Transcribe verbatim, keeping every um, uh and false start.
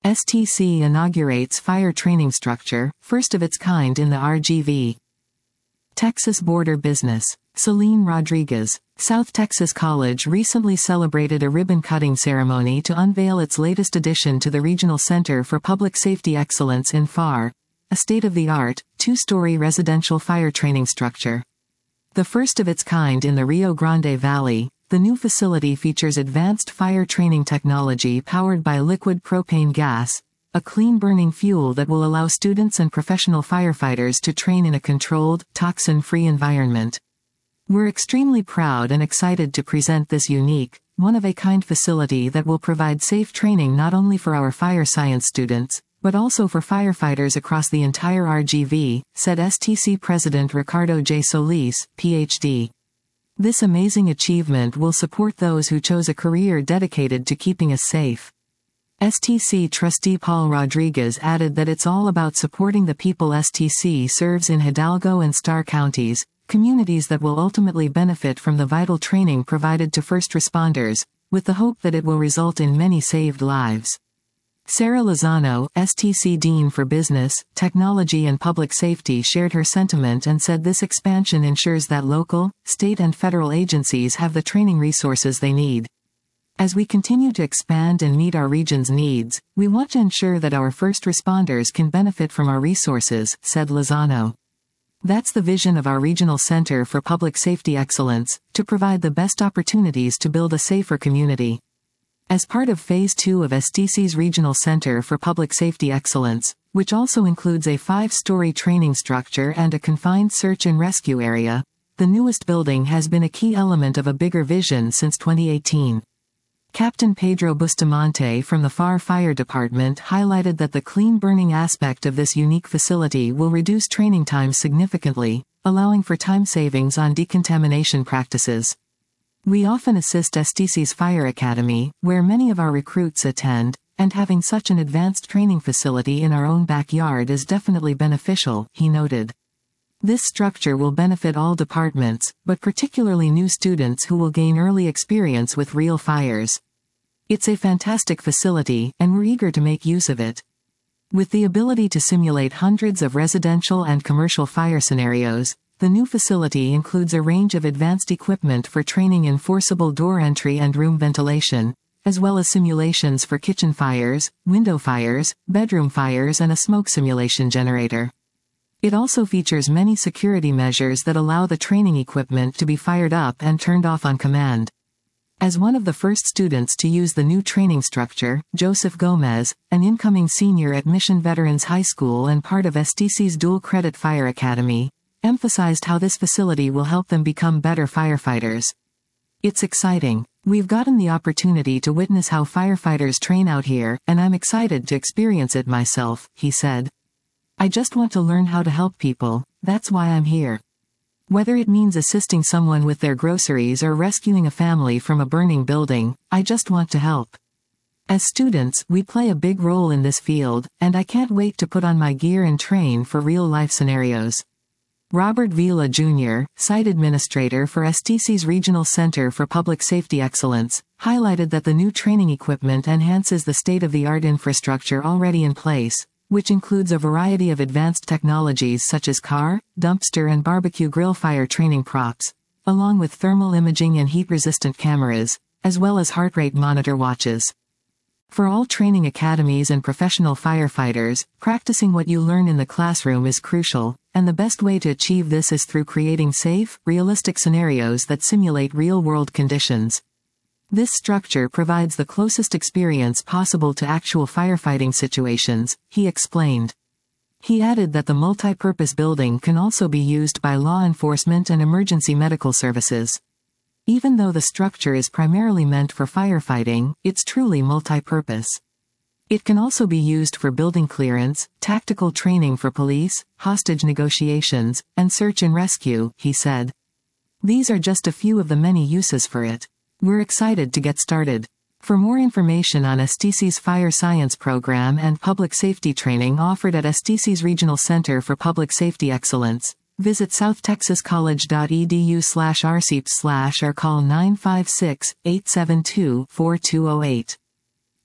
S T C inaugurates fire training structure, first of its kind in the R G V. Texas Border Business. Celine Rodriguez. South Texas College recently celebrated a ribbon-cutting ceremony to unveil its latest addition to the Regional Center for Public Safety Excellence in F A R, a state-of-the-art, two-story residential fire training structure. The first of its kind in the Rio Grande Valley, the new facility features advanced fire training technology powered by liquid propane gas, a clean-burning fuel that will allow students and professional firefighters to train in a controlled, toxin-free environment. We're extremely proud and excited to present this unique, one-of-a-kind facility that will provide safe training not only for our fire science students, but also for firefighters across the entire R G V, said S T C President Ricardo J. Solis, P H D. This amazing achievement will support those who chose a career dedicated to keeping us safe. S T C trustee Paul Rodriguez added that it's all about supporting the people S T C serves in Hidalgo and Star counties, communities that will ultimately benefit from the vital training provided to first responders, with the hope that it will result in many saved lives. Sarah Lozano, S T C Dean for Business, Technology and Public Safety, shared her sentiment and said this expansion ensures that local, state and federal agencies have the training resources they need. As we continue to expand and meet our region's needs, we want to ensure that our first responders can benefit from our resources, said Lozano. That's the vision of our Regional Center for Public Safety Excellence, to provide the best opportunities to build a safer community. As part of Phase two of S T C's Regional Center for Public Safety Excellence, which also includes a five-story training structure and a confined search and rescue area, the newest building has been a key element of a bigger vision since twenty eighteen. Captain Pedro Bustamante from the F A R Fire Department highlighted that the clean-burning aspect of this unique facility will reduce training time significantly, allowing for time savings on decontamination practices. We often assist S T C's Fire Academy, where many of our recruits attend, and having such an advanced training facility in our own backyard is definitely beneficial, he noted. This structure will benefit all departments, but particularly new students who will gain early experience with real fires. It's a fantastic facility, and we're eager to make use of it. With the ability to simulate hundreds of residential and commercial fire scenarios, the new facility includes a range of advanced equipment for training in forcible door entry and room ventilation, as well as simulations for kitchen fires, window fires, bedroom fires and a smoke simulation generator. It also features many security measures that allow the training equipment to be fired up and turned off on command. As one of the first students to use the new training structure, Joseph Gomez, an incoming senior at Mission Veterans High School and part of S T C's Dual Credit Fire Academy, emphasized how this facility will help them become better firefighters. It's exciting. We've gotten the opportunity to witness how firefighters train out here, and I'm excited to experience it myself, he said. I just want to learn how to help people, that's why I'm here. Whether it means assisting someone with their groceries or rescuing a family from a burning building, I just want to help. As students, we play a big role in this field, and I can't wait to put on my gear and train for real-life scenarios. Robert Vila Junior, Site Administrator for S T C's Regional Center for Public Safety Excellence, highlighted that the new training equipment enhances the state-of-the-art infrastructure already in place, which includes a variety of advanced technologies such as car, dumpster and barbecue grill fire training props, along with thermal imaging and heat-resistant cameras, as well as heart rate monitor watches. For all training academies and professional firefighters, practicing what you learn in the classroom is crucial, and the best way to achieve this is through creating safe, realistic scenarios that simulate real-world conditions. This structure provides the closest experience possible to actual firefighting situations, he explained. He added that the multi-purpose building can also be used by law enforcement and emergency medical services. Even though the structure is primarily meant for firefighting, it's truly multi-purpose. It can also be used for building clearance, tactical training for police, hostage negotiations, and search and rescue, he said. These are just a few of the many uses for it. We're excited to get started. For more information on S T C's Fire Science Program and Public Safety Training offered at S T C's Regional Center for Public Safety Excellence, visit south texas college dot e d u slash r c e p s slash or call nine five six, eight seven two, four two zero eight.